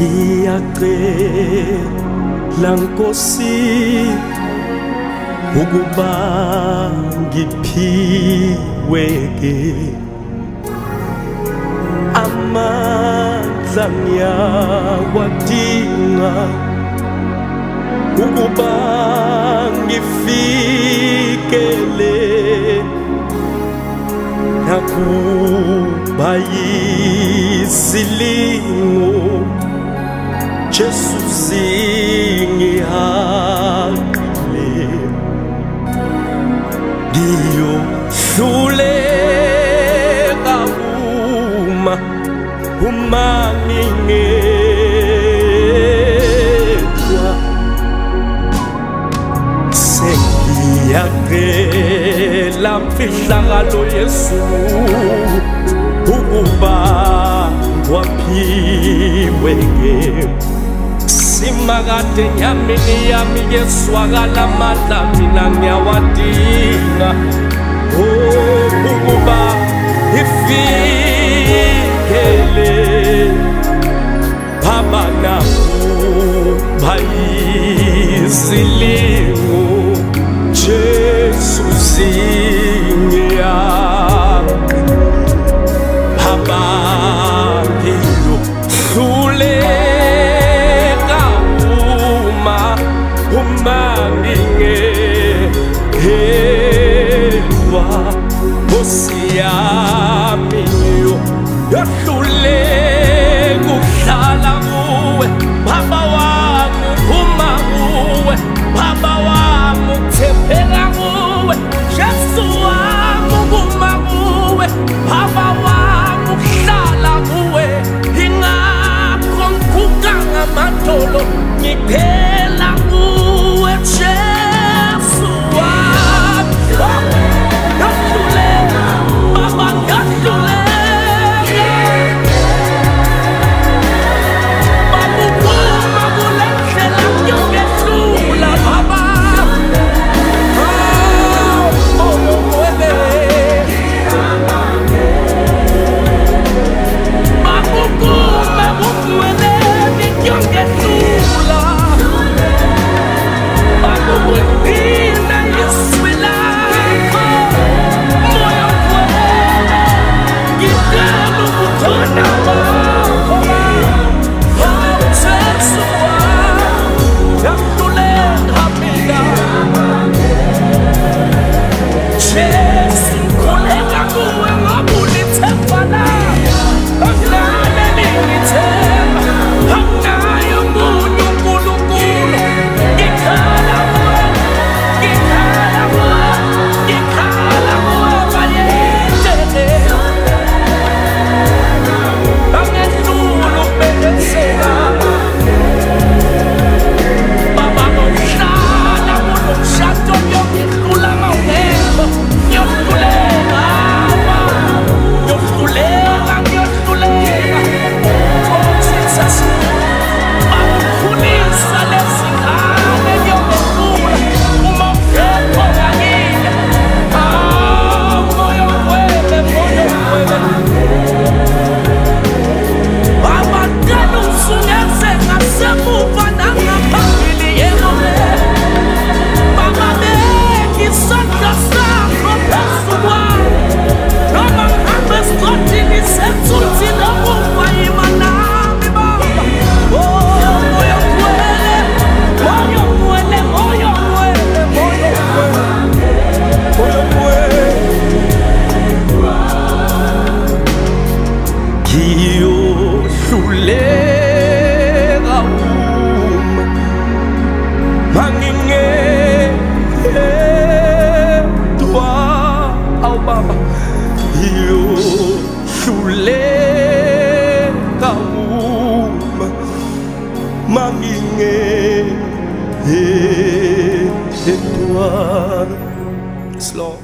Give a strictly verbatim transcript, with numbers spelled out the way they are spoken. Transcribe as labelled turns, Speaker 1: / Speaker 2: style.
Speaker 1: Ngiyacela Nkosi ukuba ngiphiweke amandla ngiyawadinga ukuba ngifikele nakuba yisilingo Jesu singihaqile ngiyohluleka uma uma ngingedwa sengiyacela mfihlakalo Yesu ukuba waphiweke simakade nyamini yami yeswakala amandla mina ngiyawadinga ukuba ifikele Baba nakuba yisilingo Jesu singiyaqile Baba ngiyohluleka uma uma ngingedwa Nkosi yami ngiyohluleka ukuhlala kuwe Baba wami uma kuwe Baba wami ukuthembeka kuwe Jesu wami uma kuwe Baba wami ukuhlala kuwe ingakho ngivuka ngamadolo ngiphela kuwe Jesu wami ngahluleka Baba ngahluleka Ngiyohluleka uma mangingedwa awu Baba ngiyohluleka uma mangingedwa Slow